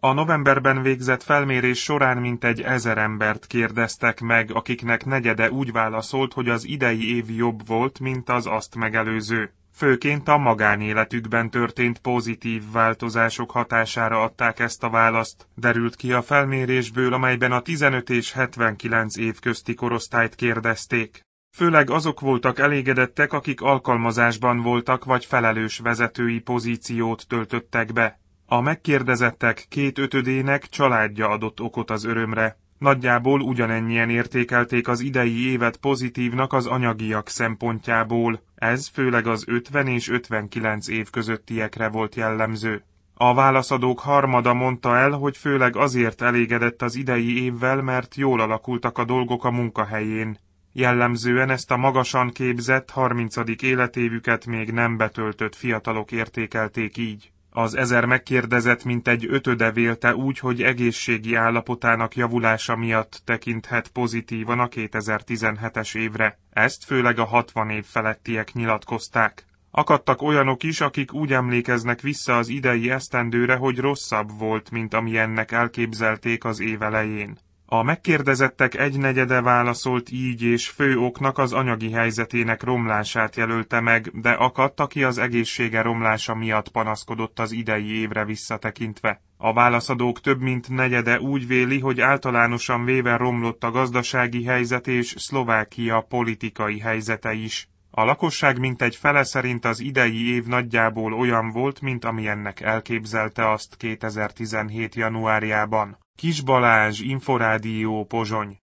A novemberben végzett felmérés során mintegy 1000 embert kérdeztek meg, akiknek negyede úgy válaszolt, hogy az idei év jobb volt, mint az azt megelőző. Főként a magánéletükben történt pozitív változások hatására adták ezt a választ, derült ki a felmérésből, amelyben a 15 és 79 év közti korosztályt kérdezték. Főleg azok voltak elégedettek, akik alkalmazásban voltak vagy felelős vezetői pozíciót töltöttek be. A megkérdezettek 2/5-ének családja adott okot az örömre. Nagyjából ugyanennyien értékelték az idei évet pozitívnak az anyagiak szempontjából, ez főleg az 50 és 59 év közöttiekre volt jellemző. A válaszadók harmada mondta el, hogy főleg azért elégedett az idei évvel, mert jól alakultak a dolgok a munkahelyén. Jellemzően ezt a magasan képzett 30. életévüket még nem betöltött fiatalok értékelték így. Az 1000 megkérdezett mintegy 5/5 vélte úgy, hogy egészségi állapotának javulása miatt tekinthet pozitívan a 2017-es évre. Ezt főleg a 60 év felettiek nyilatkozták. Akadtak olyanok is, akik úgy emlékeznek vissza az idei esztendőre, hogy rosszabb volt, mint amilyennek elképzelték az év elején. A megkérdezettek egynegyede válaszolt így, és fő oknak az anyagi helyzetének romlását jelölte meg, de akadt, aki az egészsége romlása miatt panaszkodott az idei évre visszatekintve. A válaszadók több mint negyede úgy véli, hogy általánosan véve romlott a gazdasági helyzet és Szlovákia politikai helyzete is. A lakosság mintegy fele szerint az idei év nagyjából olyan volt, mint amilyennek elképzelte azt 2017. januárjában. Kis Balázs, Inforádió, Pozsony.